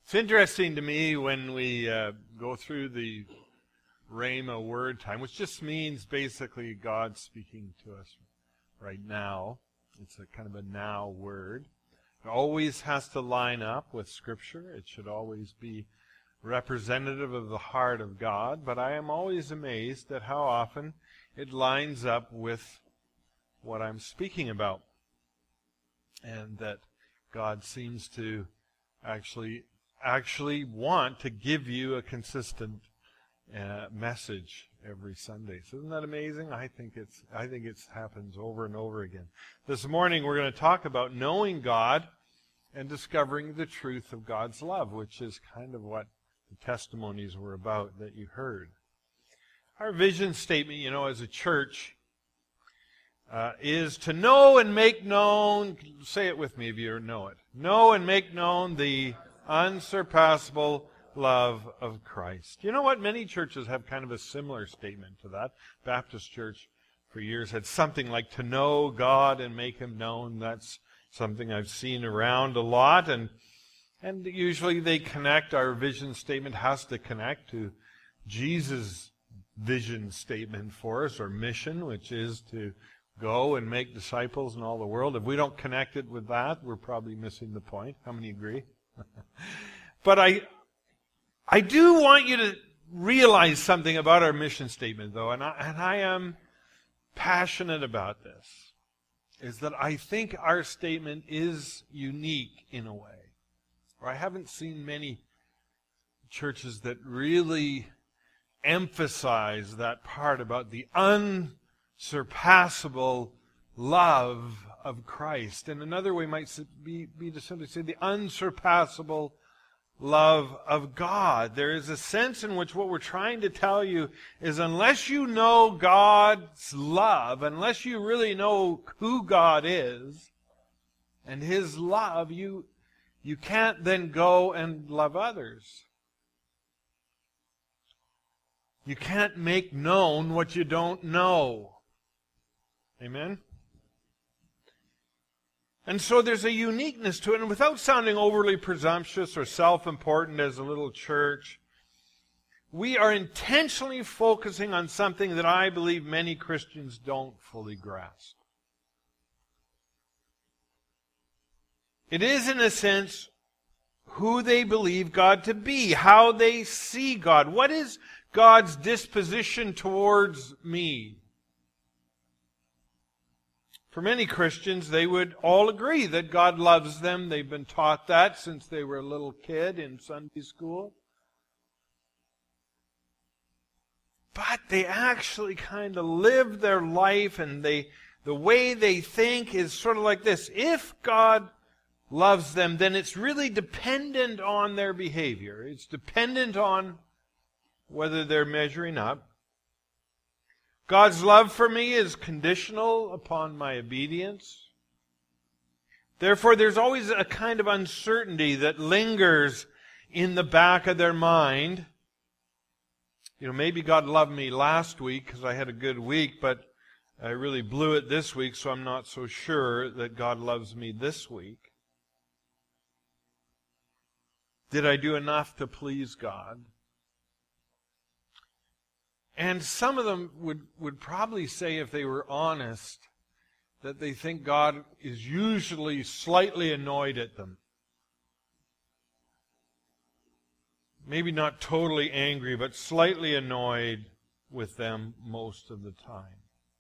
It's interesting to me when we go through the Rhema word time, which just means basically God speaking to us right now. It's a kind of a now word. It always has to line up with Scripture. It should always be representative of the heart of God. But I am always amazed at how often it lines up with what I'm speaking about. And that God seems to actually want to give you a consistent message every Sunday. So isn't that amazing? I think it happens over and over again. This morning we're going to talk about knowing God and discovering the truth of God's love, which is kind of what the testimonies were about that you heard. Our vision statement, as a church, is to know and make known, say it with me if you know it, know and make known the unsurpassable love of Christ. You know what? Many churches have kind of a similar statement to that. Baptist Church for years had something like to know God and make Him known. That's something I've seen around a lot. And usually they connect, our vision statement has to connect to Jesus' vision statement for us, or mission, which is to go and make disciples in all the world. If we don't connect it with that, we're probably missing the point. How many agree? But I do want you to realize something about our mission statement, though, and I am passionate about this, is that I think our statement is unique in a way. Or I haven't seen many churches that really emphasize that part about the unsurpassable love of Christ. And another way might be to simply say the unsurpassable love of God. There is a sense in which what we're trying to tell you is unless you know God's love, unless you really know who God is and His love, you can't then go and love others. You can't make known what you don't know. Amen? And so there's a uniqueness to it, and without sounding overly presumptuous or self-important as a little church, we are intentionally focusing on something that I believe many Christians don't fully grasp. It is, in a sense, who they believe God to be, how they see God. What is God's disposition towards me? For many Christians, they would all agree that God loves them. They've been taught that since they were a little kid in Sunday school. But they actually kind of live their life, and the way they think is sort of like this. If God loves them, then it's really dependent on their behavior. It's dependent on whether they're measuring up. God's love for me is conditional upon my obedience. Therefore, there's always a kind of uncertainty that lingers in the back of their mind. Maybe God loved me last week because I had a good week, but I really blew it this week, so I'm not so sure that God loves me this week. Did I do enough to please God? And some of them would probably say, if they were honest, that they think God is usually slightly annoyed at them. Maybe not totally angry, but slightly annoyed with them most of the time.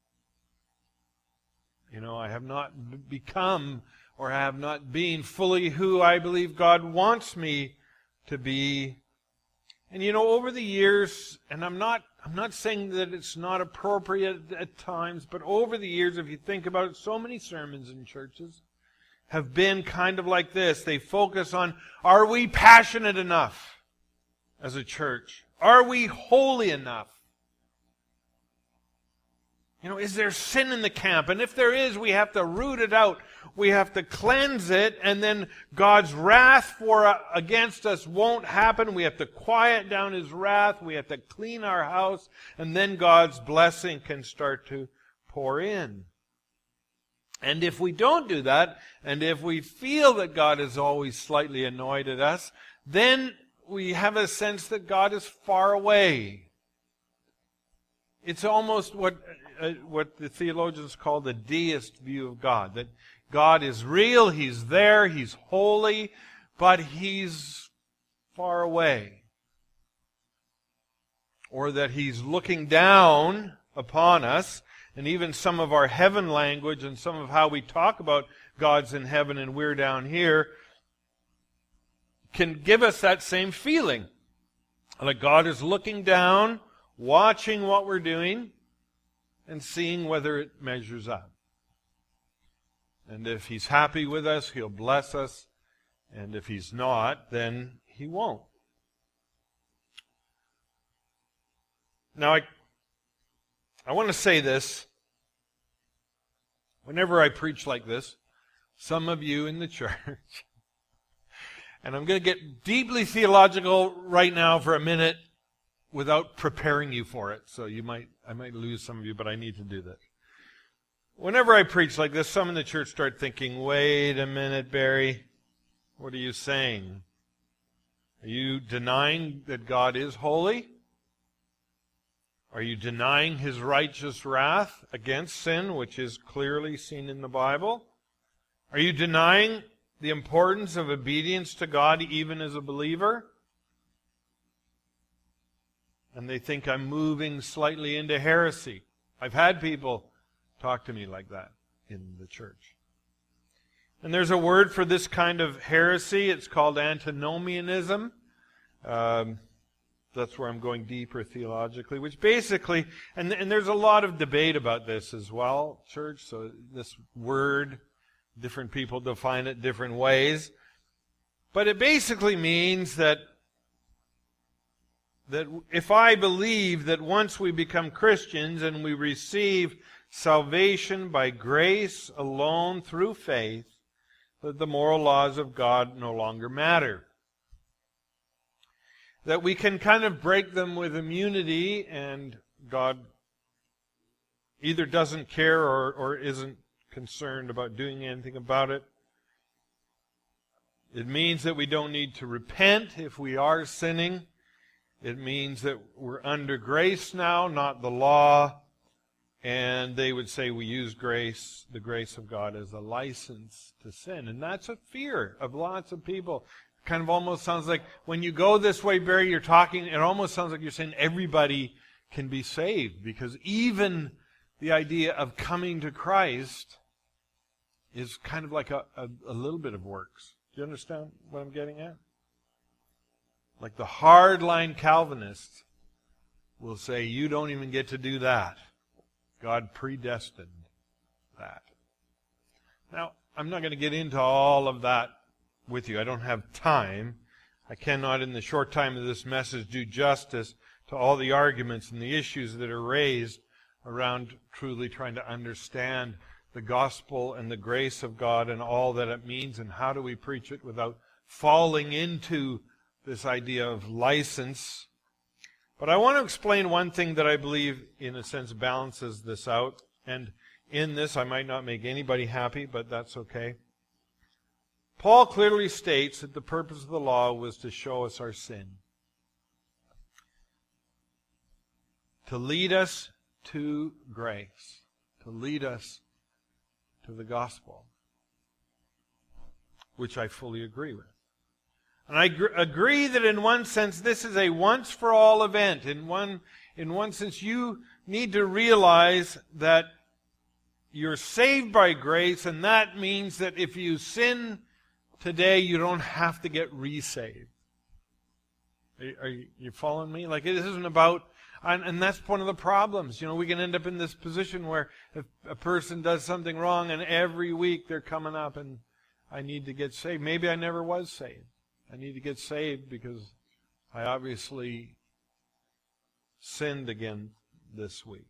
I have not become or have not been fully who I believe God wants me to be. And over the years, and I'm not saying that it's not appropriate at times, but over the years, if you think about it, so many sermons in churches have been kind of like this. They focus on, are we passionate enough as a church? Are we holy enough? Is there sin in the camp? And if there is, we have to root it out. We have to cleanse it, and then God's wrath against us won't happen. We have to quiet down His wrath. We have to clean our house, and then God's blessing can start to pour in. And if we don't do that, and if we feel that God is always slightly annoyed at us, then we have a sense that God is far away. It's almost what the theologians call the deist view of God, that God is real, He's there, He's holy, but He's far away. Or that He's looking down upon us, and even some of our heaven language and some of how we talk about God's in heaven and we're down here can give us that same feeling. Like God is looking down, watching what we're doing, and seeing whether it measures up. And if He's happy with us, He'll bless us. And if He's not, then He won't. Now, I want to say this. Whenever I preach like this, some of you in the church, and I'm going to get deeply theological right now for a minute without preparing you for it. So I might lose some of you, but I need to do this. Whenever I preach like this, some in the church start thinking, wait a minute, Barry, what are you saying? Are you denying that God is holy? Are you denying His righteous wrath against sin, which is clearly seen in the Bible? Are you denying the importance of obedience to God even as a believer? And they think I'm moving slightly into heresy. I've had people talk to me like that in the church. And there's a word for this kind of heresy. It's called antinomianism. That's where I'm going deeper theologically, which basically, and there's a lot of debate about this as well, church. So this word, different people define it different ways. But it basically means that if I believe that once we become Christians and we receive salvation by grace alone through faith, that the moral laws of God no longer matter. That we can kind of break them with immunity, and God either doesn't care or isn't concerned about doing anything about it. It means that we don't need to repent if we are sinning. It means that we're under grace now, not the law. And they would say we use grace, the grace of God, as a license to sin. And that's a fear of lots of people. Kind of almost sounds like when you go this way, Barry, you're talking, it almost sounds like you're saying everybody can be saved. Because even the idea of coming to Christ is kind of like a little bit of works. Do you understand what I'm getting at? Like the hardline Calvinists will say, you don't even get to do that. God predestined that. Now, I'm not going to get into all of that with you. I don't have time. I cannot, in the short time of this message, do justice to all the arguments and the issues that are raised around truly trying to understand the gospel and the grace of God and all that it means, and how do we preach it without falling into this idea of license. But I want to explain one thing that I believe, in a sense, balances this out. And in this, I might not make anybody happy, but that's okay. Paul clearly states that the purpose of the law was to show us our sin. To lead us to grace. To lead us to the gospel. Which I fully agree with. And I agree that in one sense this is a once-for-all event. In one sense you need to realize that you're saved by grace, and that means that if you sin today, you don't have to get resaved. Are you following me? Like, it isn't about, and that's one of the problems. You know, we can end up in this position where if a person does something wrong and every week they're coming up and I need to get saved. Maybe I never was saved. I need to get saved because I obviously sinned again this week.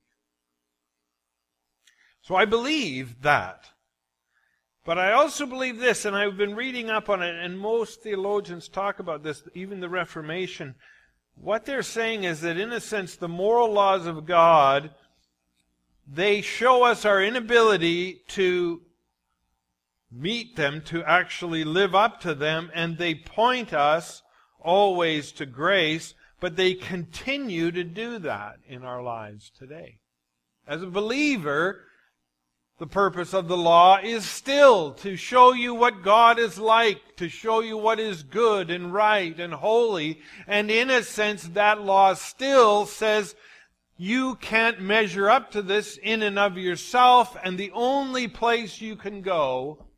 So I believe that. But I also believe this, and I've been reading up on it, and most theologians talk about this, even the Reformation. What they're saying is that, in a sense, the moral laws of God, they show us our inability to meet them, to actually live up to them, and they point us always to grace, but they continue to do that in our lives today. As a believer, the purpose of the law is still to show you what God is like, to show you what is good and right and holy. And in a sense, that law still says you can't measure up to this in and of yourself, and the only place you can go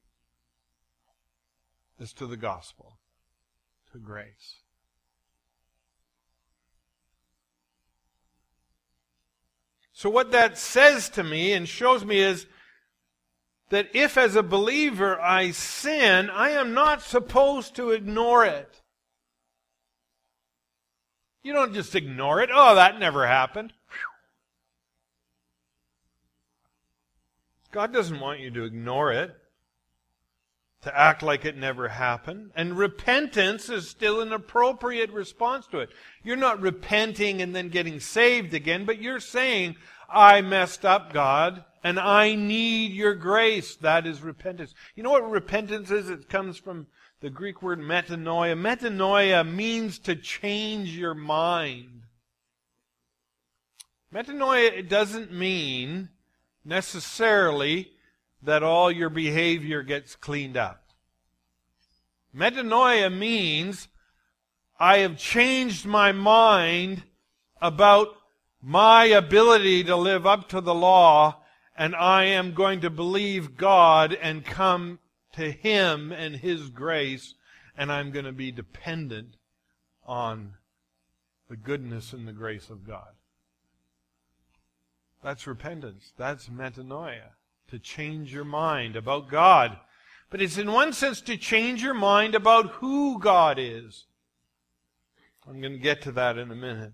is to the gospel, to grace. So what that says to me and shows me is that if as a believer I sin, I am not supposed to ignore it. You don't just ignore it. Oh, that never happened. God doesn't want you to ignore it, to act like it never happened. And repentance is still an appropriate response to it. You're not repenting and then getting saved again, but you're saying, I messed up, God, and I need your grace. That is repentance. You know what repentance is? It comes from the Greek word metanoia. Metanoia means to change your mind. Metanoia, it doesn't mean necessarily that all your behavior gets cleaned up. Metanoia means I have changed my mind about my ability to live up to the law, and I am going to believe God and come to Him and His grace, and I'm going to be dependent on the goodness and the grace of God. That's repentance. That's metanoia. To change your mind about God. But it's in one sense to change your mind about who God is. I'm going to get to that in a minute.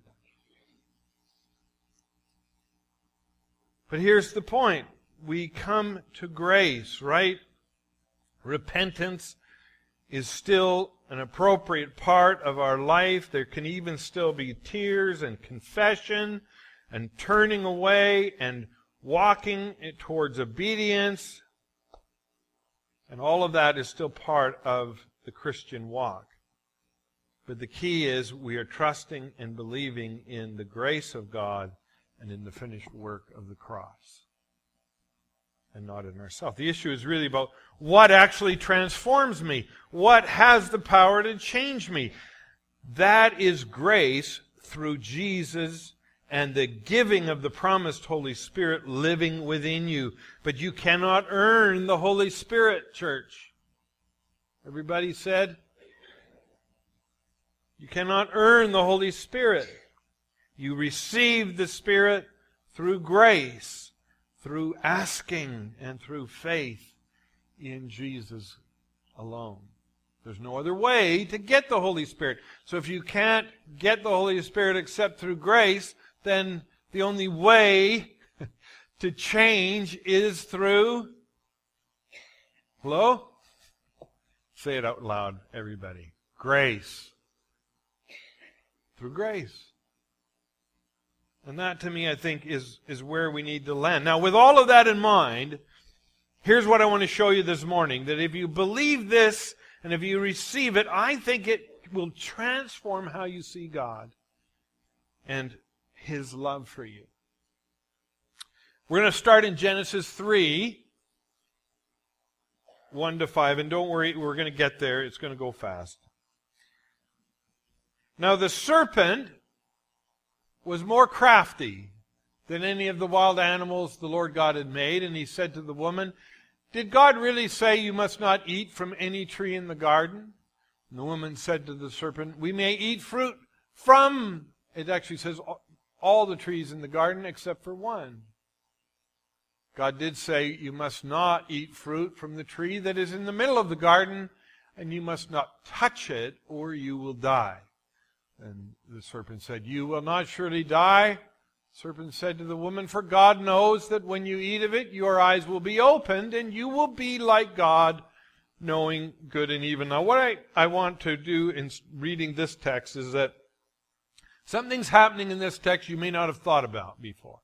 But here's the point. We come to grace, right? Repentance is still an appropriate part of our life. There can even still be tears and confession and turning away and walking towards obedience. And all of that is still part of the Christian walk. But the key is we are trusting and believing in the grace of God and in the finished work of the cross, and not in ourselves. The issue is really about what actually transforms me. What has the power to change me? That is grace through Jesus and the giving of the promised Holy Spirit living within you. But you cannot earn the Holy Spirit, church. Everybody said? You cannot earn the Holy Spirit. You receive the Spirit through grace, through asking, and through faith in Jesus alone. There's no other way to get the Holy Spirit. So if you can't get the Holy Spirit except through grace, then the only way to change is through... Hello? Say it out loud, everybody. Grace. Through grace. And that, to me, I think, is where we need to land. Now, with all of that in mind, here's what I want to show you this morning. That if you believe this, and if you receive it, I think it will transform how you see God and His love for you. We're going to start in Genesis 3, 1 to 5. And don't worry, we're going to get there. It's going to go fast. Now, the serpent was more crafty than any of the wild animals the Lord God had made. And he said to the woman, "Did God really say you must not eat from any tree in the garden?" And the woman said to the serpent, "We may eat fruit from," it actually says, "all the trees in the garden except for one." God did say you must not eat fruit from the tree that is in the middle of the garden, and you must not touch it or you will die. And the serpent said, "You will not surely die." The serpent said to the woman, "For God knows that when you eat of it, your eyes will be opened, and you will be like God, knowing good and evil." Now, what I want to do in reading this text is that something's happening in this text you may not have thought about before.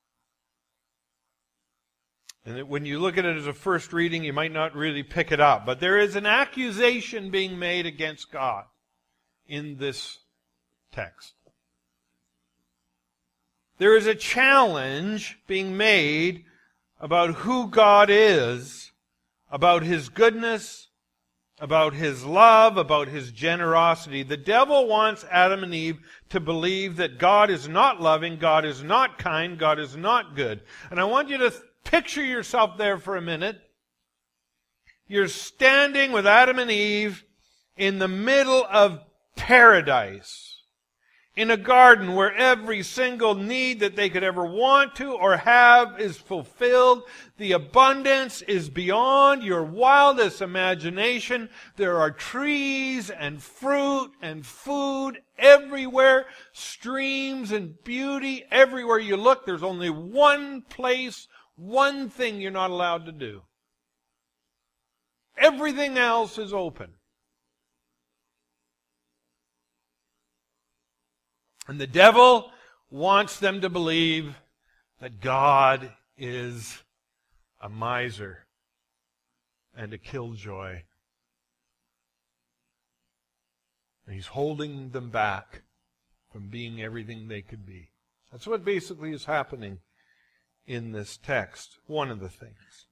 And that when you look at it as a first reading, you might not really pick it up. But there is an accusation being made against God. in this text. There is a challenge being made about who God is, about His goodness, about His love, about His generosity. The devil wants Adam and Eve to believe that God is not loving, God is not kind, God is not good. And I want you to picture yourself there for a minute. You're standing with Adam and Eve in the middle of paradise, in a garden where every single need that they could ever want to or have is fulfilled. The abundance is beyond your wildest imagination. There are trees and fruit and food everywhere, streams and beauty everywhere you look. There's only one place, one thing you're not allowed to do. Everything else is open. And the devil wants them to believe that God is a miser and a killjoy. And he's holding them back from being everything they could be. That's what basically is happening in this text. One of the things.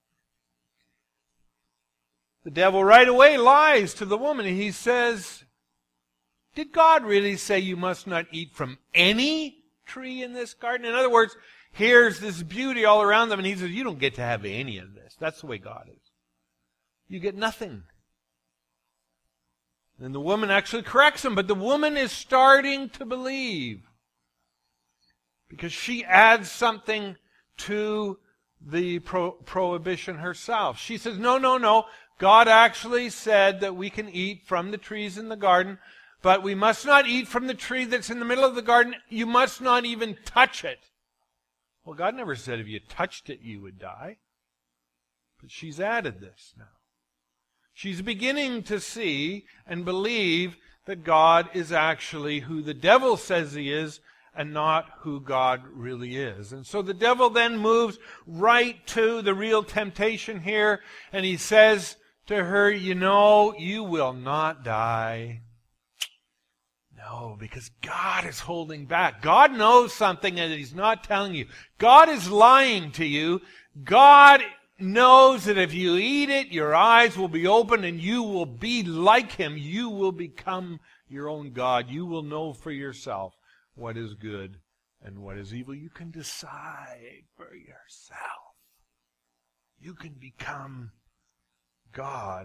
The devil right away lies to the woman. He says, did God really say you must not eat from any tree in this garden? In other words, here's this beauty all around them, and he says, you don't get to have any of this. That's the way God is. You get nothing. And the woman actually corrects him, but the woman is starting to believe because she adds something to the prohibition herself. She says, no. God actually said that we can eat from the trees in the garden, but we must not eat from the tree that's in the middle of the garden. You must not even touch it. Well, God never said if you touched it, you would die. But she's added this now. She's beginning to see and believe that God is actually who the devil says He is and not who God really is. And so the devil then moves right to the real temptation here, and he says to her, you will not die. No, because God is holding back. God knows something that He's not telling you. God is lying to you. God knows that if you eat it, your eyes will be open and you will be like Him. You will become your own God. You will know for yourself what is good and what is evil. You can decide for yourself. You can become God.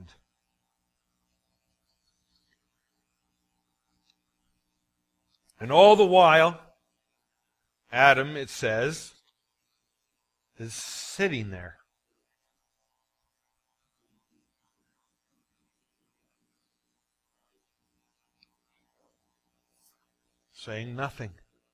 And all the while, Adam, it says, is sitting there. Saying nothing.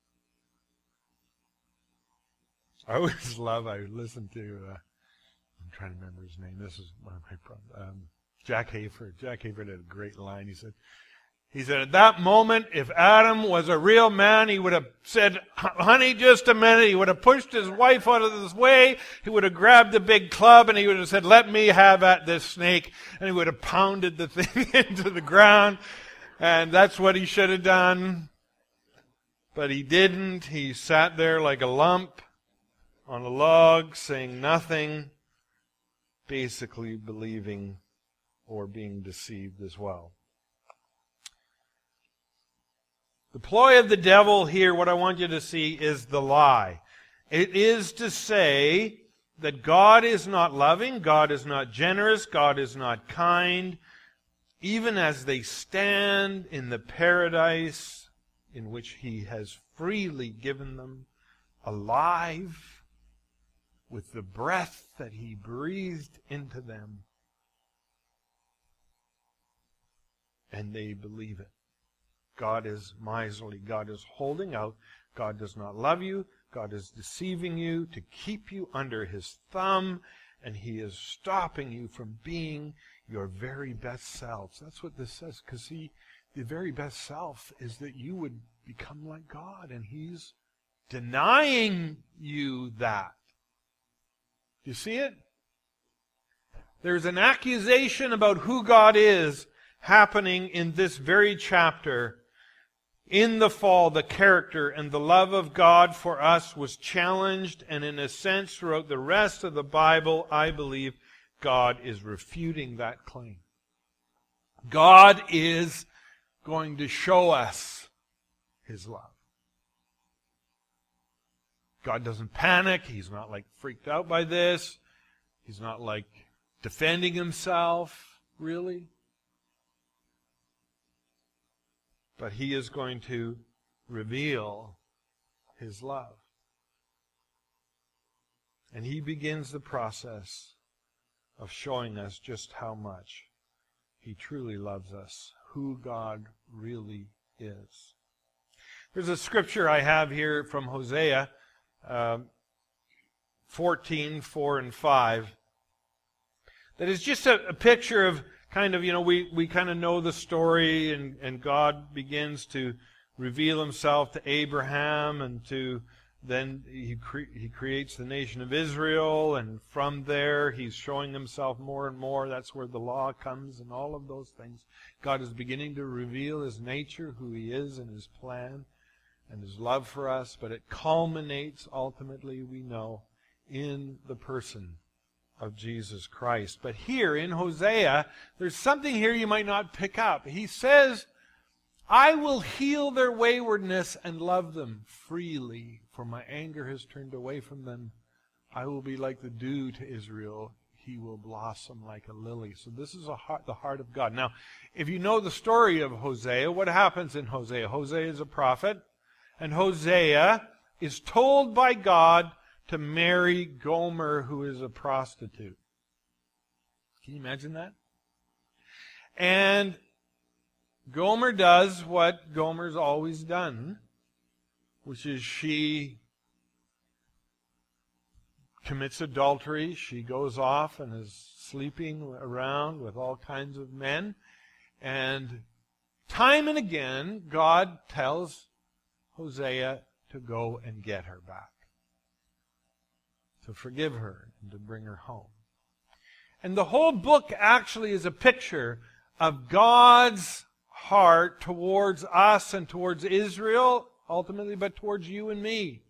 I listen to, I'm trying to remember his name. This is one of my problems. Jack Hayford. Jack Hayford had a great line. He said, at that moment, if Adam was a real man, he would have said, honey, just a minute. He would have pushed his wife out of his way. He would have grabbed a big club and he would have said, let me have at this snake. And he would have pounded the thing into the ground. And that's what he should have done. But he didn't. He sat there like a lump on a log, saying nothing, basically believing or being deceived as well. The ploy of the devil here, what I want you to see, is the lie. It is to say that God is not loving, God is not generous, God is not kind, even as they stand in the paradise in which He has freely given them, alive with the breath that He breathed into them. And they believe it. God is miserly. God is holding out. God does not love you. God is deceiving you to keep you under His thumb, and He is stopping you from being your very best selves. That's what this says, because the very best self is that you would become like God, and He's denying you that. Do you see it? There's an accusation about who God is happening in this very chapter In the fall, the character and the love of God for us was challenged, and in a sense, throughout the rest of the Bible, I believe God is refuting that claim. God is going to show us His love. God doesn't panic. He's not like freaked out by this. He's not like defending Himself, really. But He is going to reveal His love. And He begins the process of showing us just how much He truly loves us, who God really is. There's a scripture I have here from Hosea 14, 4 and 5 that is just a picture of kind of, we kind of know the story, and God begins to reveal Himself to Abraham, and then He creates the nation of Israel, and from there He's showing Himself more and more. That's where the law comes and all of those things. God is beginning to reveal His nature, who He is, and His plan, and His love for us, but it culminates ultimately, we know, in the person of Jesus Christ. But here in Hosea, there's something here you might not pick up. He says, I will heal their waywardness and love them freely, for my anger has turned away from them. I will be like the dew to Israel. He will blossom like a lily. So this is the heart of God. Now, if you know the story of Hosea, what happens in Hosea? Hosea is a prophet, and Hosea is told by God to marry Gomer, who is a prostitute. Can you imagine that? And Gomer does what Gomer's always done, which is she commits adultery. She goes off and is sleeping around with all kinds of men. And time and again, God tells Hosea to go and get her back, to forgive her and to bring her home. And the whole book actually is a picture of God's heart towards us and towards Israel, ultimately, but towards you and me.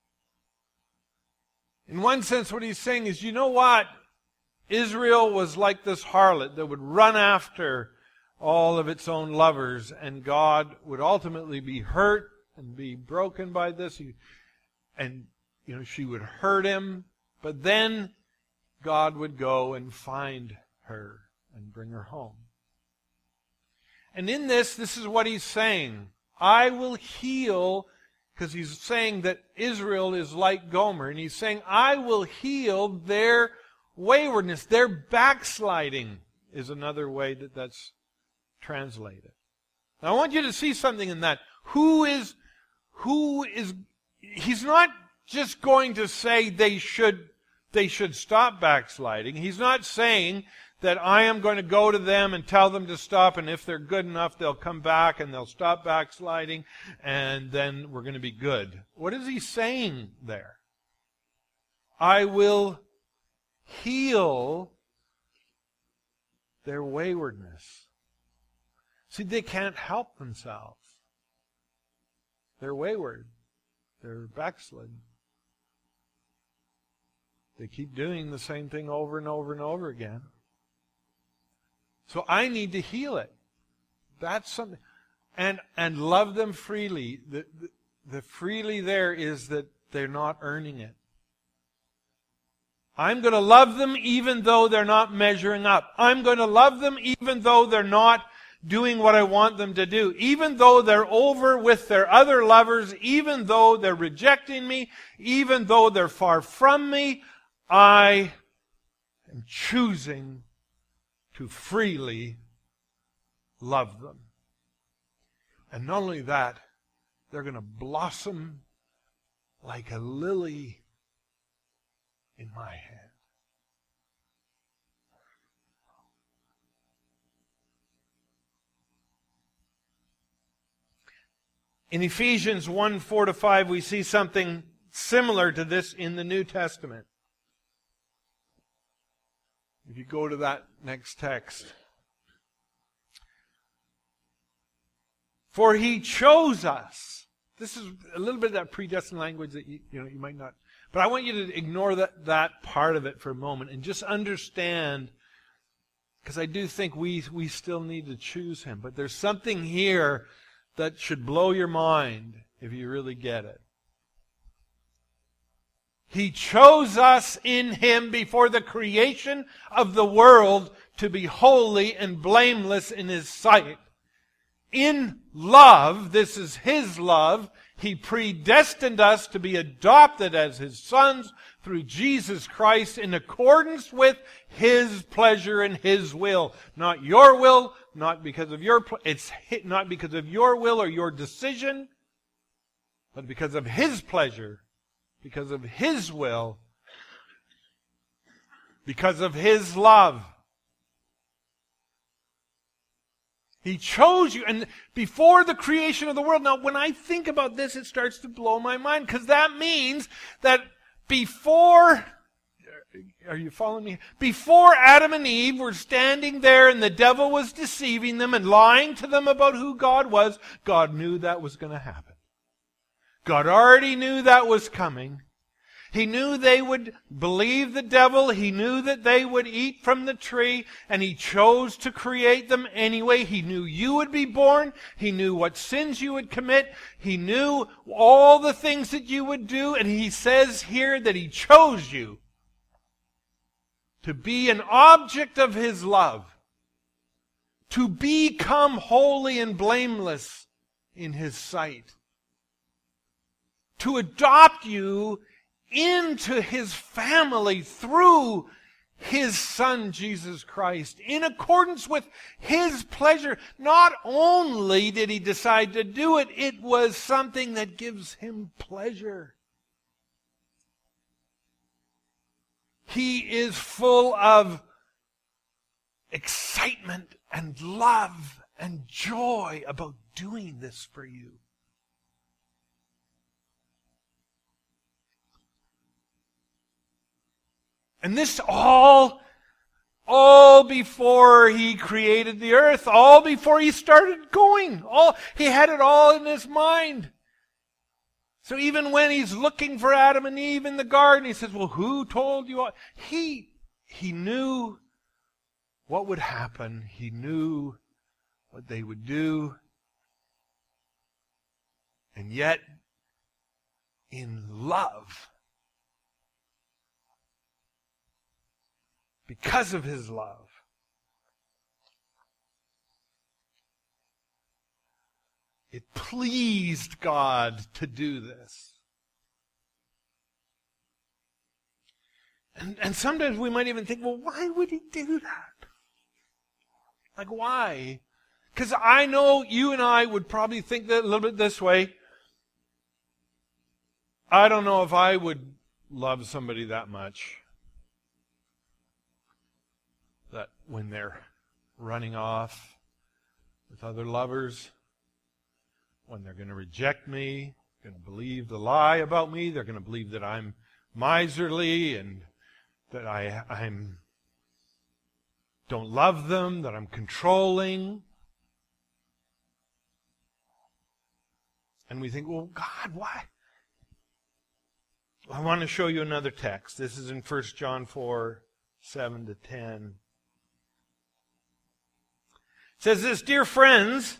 In one sense, what He's saying is, you know what? Israel was like this harlot that would run after all of its own lovers, and God would ultimately be hurt and be broken by this. And she would hurt Him, but then God would go and find her and bring her home. And in this is what He's saying. I will heal, because He's saying that Israel is like Gomer, and He's saying, I will heal their waywardness, their backsliding is another way that's translated. Now I want you to see something in that. He's not just going to say they should stop backsliding. He's not saying that I am going to go to them and tell them to stop, and if they're good enough, they'll come back and they'll stop backsliding, and then we're going to be good. What is He saying there? I will heal their waywardness. See, they can't help themselves. They're wayward. They're backslidden. They keep doing the same thing over and over and over again. So I need to heal it. That's something. And love them freely. The freely there is that they're not earning it. I'm going to love them even though they're not measuring up. I'm going to love them even though they're not doing what I want them to do. Even though they're over with their other lovers, even though they're rejecting me, even though they're far from me, I am choosing to freely love them. And not only that, they're going to blossom like a lily in my hand. In Ephesians 1, 4-5, we see something similar to this in the New Testament. If you go to that next text. For He chose us. This is a little bit of that predestined language that you might not. But I want you to ignore that part of it for a moment and just understand, because I do think we still need to choose Him. But there's something here that should blow your mind if you really get it. He chose us in Him before the creation of the world to be holy and blameless in His sight. In love, this is His love, He predestined us to be adopted as His sons through Jesus Christ in accordance with His pleasure and His will. Not your will, not because of it's not because of your will or your decision, but because of His pleasure, because of His will, because of His love. He chose you, and before the creation of the world. Now, when I think about this, it starts to blow my mind, because that means that before, are you following me? Before Adam and Eve were standing there and the devil was deceiving them and lying to them about who God was, God knew that was going to happen. God already knew that was coming. He knew they would believe the devil. He knew that they would eat from the tree, and He chose to create them anyway. He knew you would be born. He knew what sins you would commit. He knew all the things that you would do, and He says here that He chose you to be an object of His love, to become holy and blameless in His sight, to adopt you into His family through His Son, Jesus Christ, in accordance with His pleasure. Not only did He decide to do it, it was something that gives Him pleasure. He is full of excitement and love and joy about doing this for you. And this all before He created the earth, all before He started going. He had it all in His mind. So even when He's looking for Adam and Eve in the garden, He says, well, who told you all? He knew what would happen. He knew what they would do. And yet, in love, because of His love, it pleased God to do this. And sometimes we might even think, well, why would He do that? Like, why? Because I know you and I would probably think that a little bit this way. I don't know if I would love somebody that much that when they're running off with other lovers, when they're going to reject me, going to believe the lie about me, they're going to believe that I'm miserly and that I'm don't love them, that I'm controlling. And we think, well, God, why? I want to show you another text. This is in 1 John 4, 7 to 10. It says this, dear friends,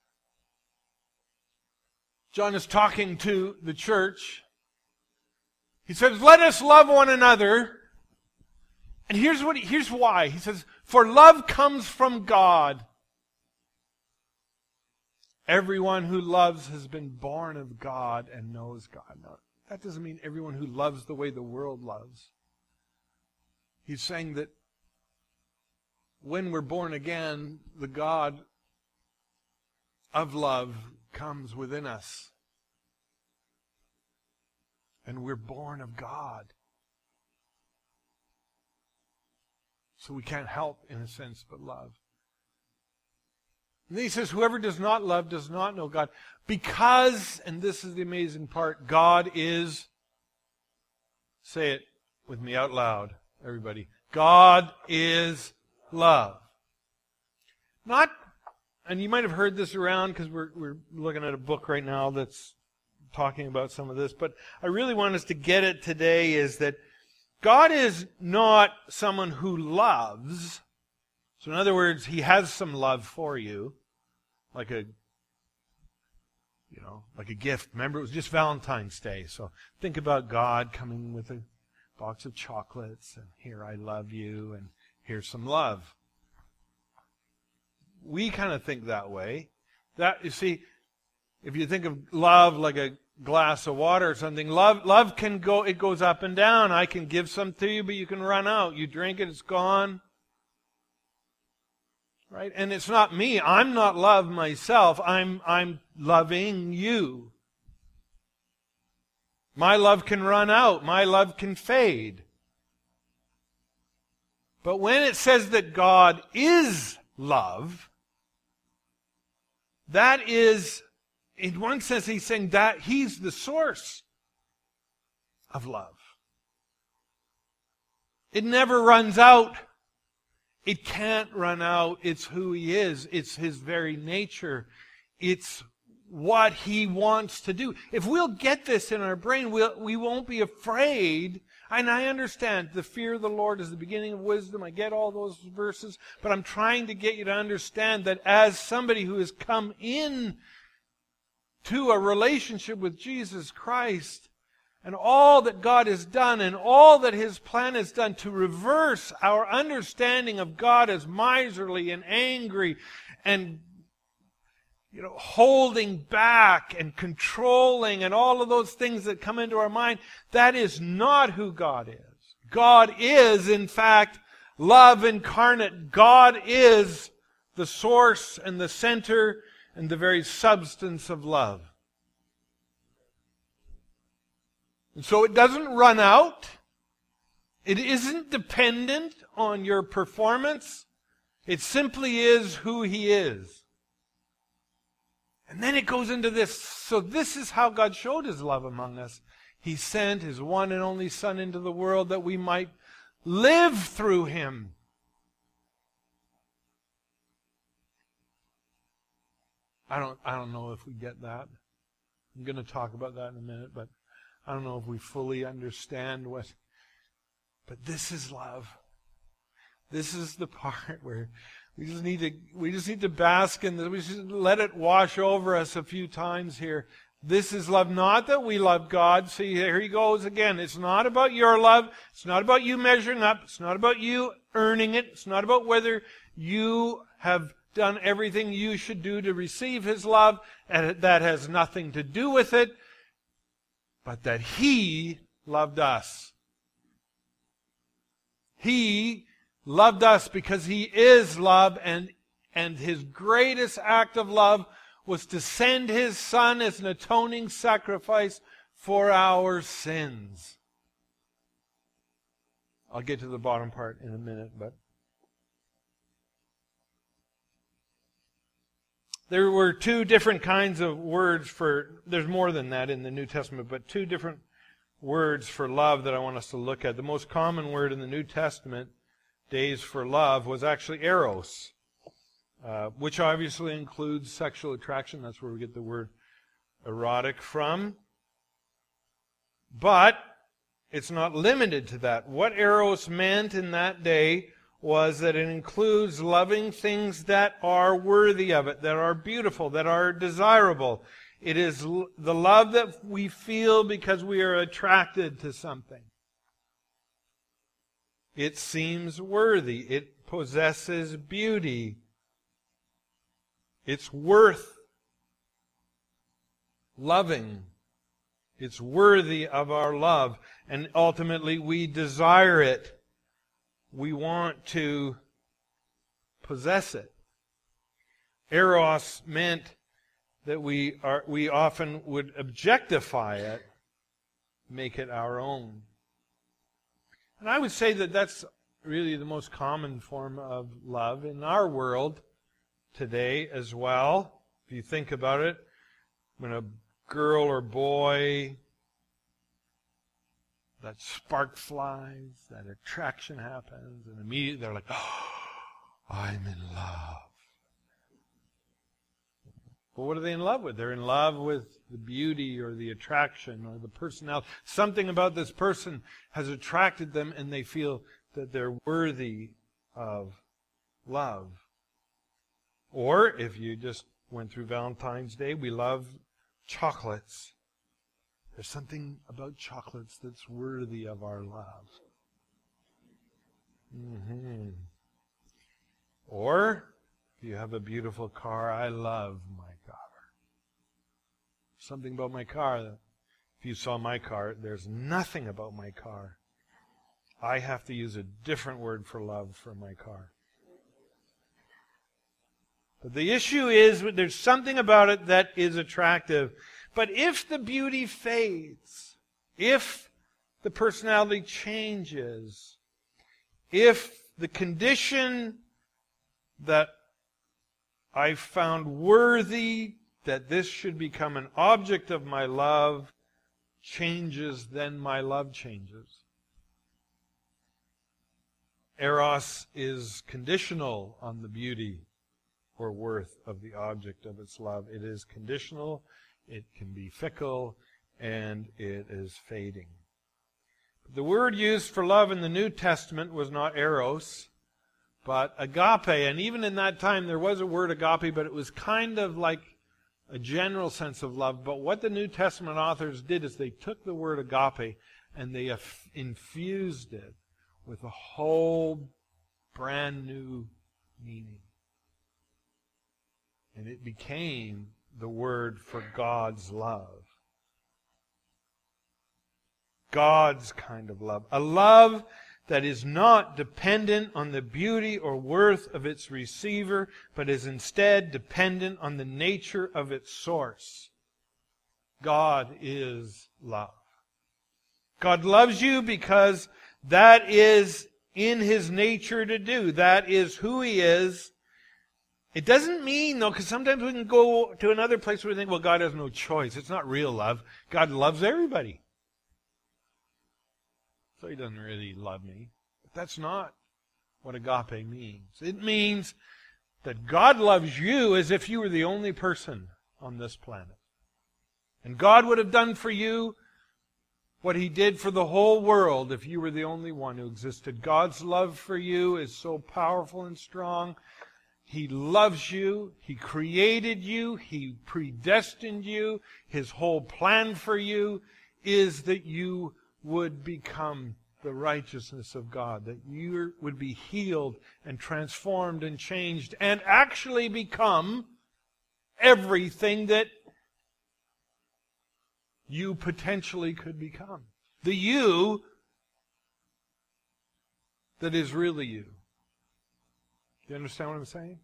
John is talking to the church. He says, let us love one another. And here's why. He says, for love comes from God. Everyone who loves has been born of God and knows God. Now, that doesn't mean everyone who loves the way the world loves. He's saying that when we're born again, the God of love comes within us. And we're born of God. So we can't help, in a sense, but love. And then he says, whoever does not love does not know God. Because, and this is the amazing part, God is, say it with me out loud, everybody. God is love. Not and you might have heard this around because we're looking at a book right now that's talking about some of this, but I really want us to get it today is that God is not someone who loves. So in other words, He has some love for you, like a gift. Remember, it was just Valentine's Day, so think about God coming with a box of chocolates, and here I love you, and here's some love. We kind of think that way. That, you see, if you think of love like a glass of water or something, love can go, it goes up and down. I can give some to you, but you can run out. You drink it, it's gone. Right? And it's not me. I'm not love myself. I'm loving you. My love can run out. My love can fade. But when it says that God is love, that is, in one sense, He's saying that He's the source of love. It never runs out. It can't run out. It's who He is. It's His very nature. It's what He wants to do. If we'll get this in our brain, we won't be afraid. And I understand the fear of the Lord is the beginning of wisdom. I get all those verses. But I'm trying to get you to understand that as somebody who has come in to a relationship with Jesus Christ, and all that God has done and all that His plan has done to reverse our understanding of God as miserly and angry and holding back and controlling and all of those things that come into our mind, that is not who God is. God is, in fact, love incarnate. God is the source and the center and the very substance of love. And so it doesn't run out. It isn't dependent on your performance. It simply is who He is. And then it goes into this. So this is how God showed His love among us. He sent His one and only Son into the world that we might live through Him. I don't know if we get that. I'm going to talk about that in a minute, but I don't know if we fully understand what. But this is love. This is the part where we just need to bask in this. We should let it wash over us a few times here. This is love. Not that we love God. See, here He goes again. It's not about your love. It's not about you measuring up. It's not about you earning it. It's not about whether you have done everything you should do to receive His love. And that has nothing to do with it. But that He loved us. He loved us because He is love, and His greatest act of love was to send His Son as an atoning sacrifice for our sins. I'll get to the bottom part in a minute, but there were two different kinds of words there's more than that in the New Testament, but two different words for love that I want us to look at. The most common word in the New Testament days for love was actually eros, which obviously includes sexual attraction. That's where we get the word erotic from. But it's not limited to that. What eros meant in that day was that it includes loving things that are worthy of it, that are beautiful, that are desirable. It is the love that we feel because we are attracted to something. It seems worthy. It possesses beauty. It's worth loving. It's worthy of our love. And ultimately we desire it. We want to possess it. Eros meant that we often would objectify it, make it our own. And I would say that that's really the most common form of love in our world today as well. If you think about it, when a girl or boy, that spark flies, that attraction happens, and immediately they're like, oh, I'm in love. But what are they in love with? They're in love with the beauty or the attraction or the personality. Something about this person has attracted them, and they feel that they're worthy of love. Or, if you just went through Valentine's Day, we love chocolates. There's something about chocolates that's worthy of our love. Or, if you have a beautiful car, I love my car. Something about my car. If you saw my car, there's nothing about my car. I have to use a different word for love for my car. But the issue is, there's something about it that is attractive. But if the beauty fades, if the personality changes, if the condition that I found worthy that this should become an object of my love changes, then my love changes. Eros is conditional on the beauty or worth of the object of its love. It is conditional, it can be fickle, and it is fading. The word used for love in the New Testament was not eros, but agape. And even in that time there was a word agape, but it was kind of like a general sense of love. But what the New Testament authors did is they took the word agape and they infused it with a whole brand new meaning. And it became the word for God's love. God's kind of love. A love that is not dependent on the beauty or worth of its receiver, but is instead dependent on the nature of its source. God is love. God loves you because that is in His nature to do. That is who He is. It doesn't mean, though, because sometimes we can go to another place where we think, well, God has no choice. It's not real love. God loves everybody. So He doesn't really love me. But that's not what agape means. It means that God loves you as if you were the only person on this planet. And God would have done for you what He did for the whole world if you were the only one who existed. God's love for you is so powerful and strong. He loves you. He created you. He predestined you. His whole plan for you is that you would become the righteousness of God, that you would be healed and transformed and changed and actually become everything that you potentially could become. The you that is really you. Do you understand what I'm saying?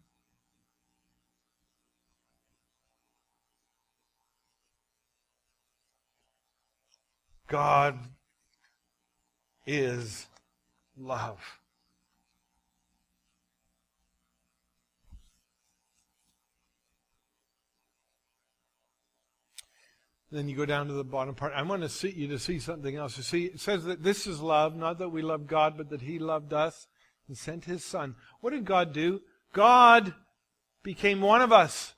God is love. Then you go down to the bottom part. I want to see you to see something else. You see, it says that this is love, not that we love God, but that He loved us and sent His Son. What did God do? God became one of us.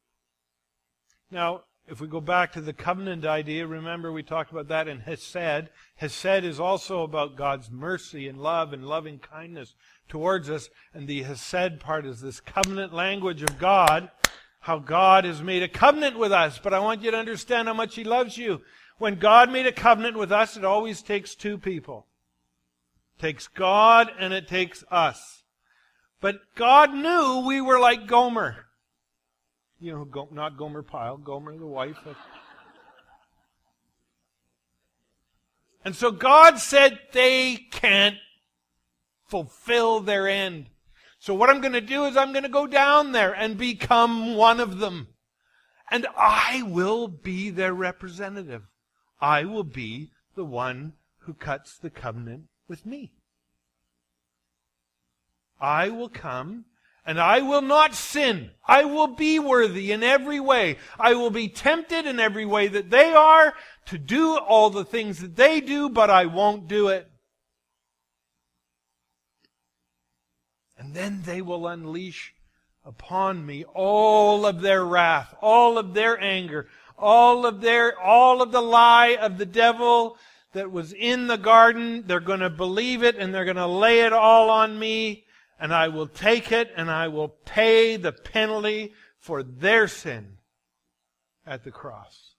Now, if we go back to the covenant idea, remember we talked about that in Hesed. Hesed is also about God's mercy and love and loving kindness towards us. And the Hesed part is this covenant language of God, how God has made a covenant with us. But I want you to understand how much He loves you. When God made a covenant with us, it always takes two people. It takes God and it takes us. But God knew we were like Gomer. You know, not Gomer Pyle, Gomer the wife. And so God said they can't fulfill their end. So what I'm going to do is I'm going to go down there and become one of them. And I will be their representative. I will be the one who cuts the covenant with me. I will come. And I will not sin. I will be worthy in every way. I will be tempted in every way that they are to do all the things that they do, but I won't do it. And then they will unleash upon me all of their wrath, all of their anger, all of the lie of the devil that was in the garden. They're going to believe it and they're going to lay it all on me, and I will take it and I will pay the penalty for their sin at the cross.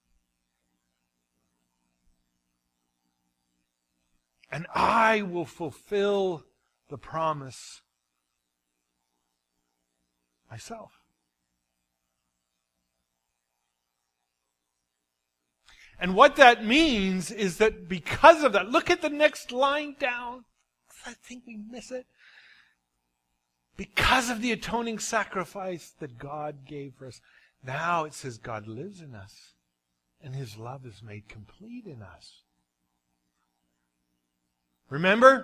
And I will fulfill the promise myself. And what that means is that because of that, look at the next line down. I think we miss it. Because of the atoning sacrifice that God gave for us, now it says God lives in us, and His love is made complete in us. Remember?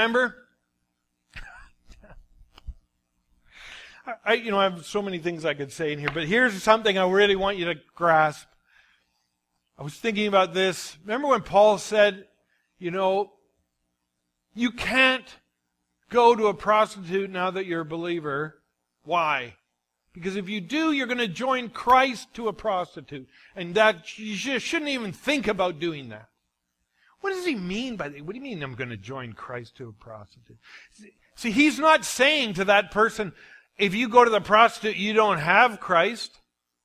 I have so many things I could say in here, but here's something I really want you to grasp. I was thinking about this. Remember when Paul said, you can't go to a prostitute now that you're a believer. Why? Because if you do, you're going to join Christ to a prostitute. And that you shouldn't even think about doing that. What does he mean by that? What do you mean I'm going to join Christ to a prostitute? See, he's not saying to that person, if you go to the prostitute, you don't have Christ.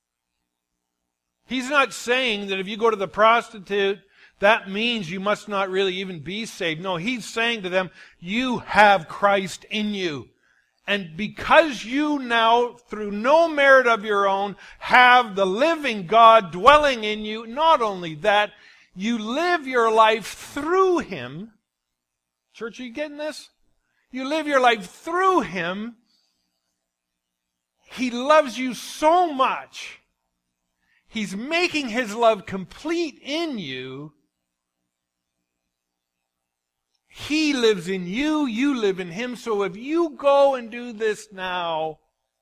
He's not saying that if you go to the prostitute, that means you must not really even be saved. No, he's saying to them, you have Christ in you. And because you now, through no merit of your own, have the living God dwelling in you, not only that, you live your life through Him. Church, are you getting this? You live your life through Him. He loves you so much. He's making His love complete in you. He lives in you, you live in Him. So if you go and do this now,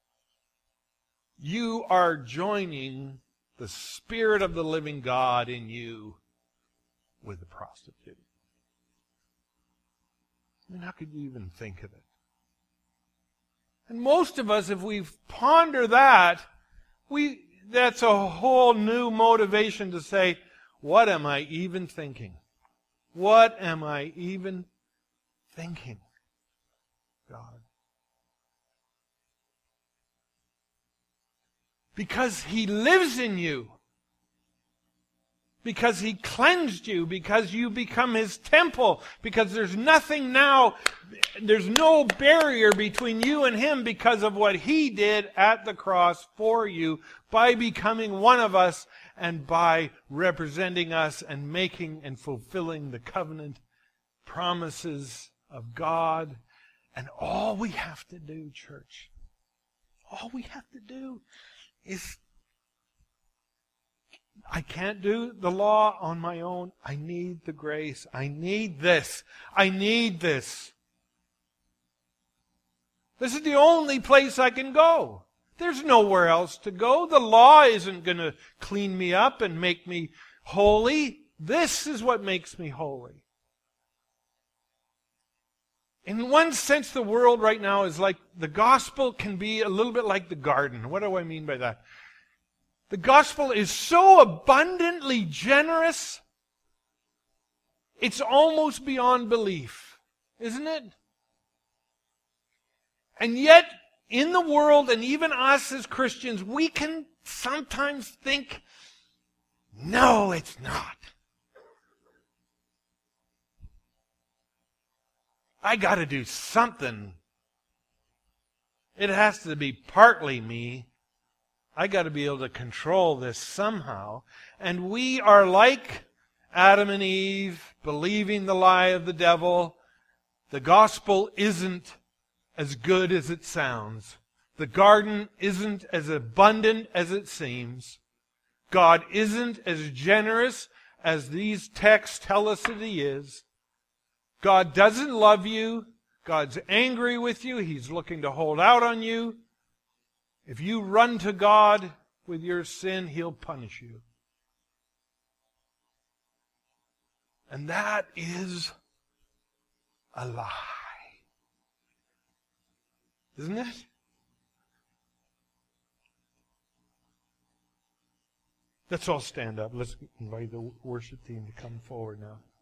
you are joining the Spirit of the living God in you with the prostitute. I mean, how could you even think of it? And most of us, if we ponder that, that's a whole new motivation to say, what am I even thinking? What am I even thinking, God? Because He lives in you. Because He cleansed you. Because you become His temple. Because there's nothing now, there's no barrier between you and Him because of what He did at the cross for you by becoming one of us and by representing us and making and fulfilling the covenant promises of God. And all we have to do, church, all we have to do is, I can't do the law on my own. I need the grace. I need this. I need this. This is the only place I can go. There's nowhere else to go. The law isn't going to clean me up and make me holy. This is what makes me holy. In one sense, the world right now is like, the gospel can be a little bit like the garden. What do I mean by that? The gospel is so abundantly generous, it's almost beyond belief, isn't it? And yet, in the world, and even us as Christians, we can sometimes think, no, it's not. I got to do something. It has to be partly me. I got to be able to control this somehow. And we are like Adam and Eve, believing the lie of the devil. The gospel isn't as good as it sounds. The garden isn't as abundant as it seems. God isn't as generous as these texts tell us that He is. God doesn't love you. God's angry with you. He's looking to hold out on you. If you run to God with your sin, He'll punish you. And that is a lie. Isn't it? Let's all stand up. Let's invite the worship team to come forward now.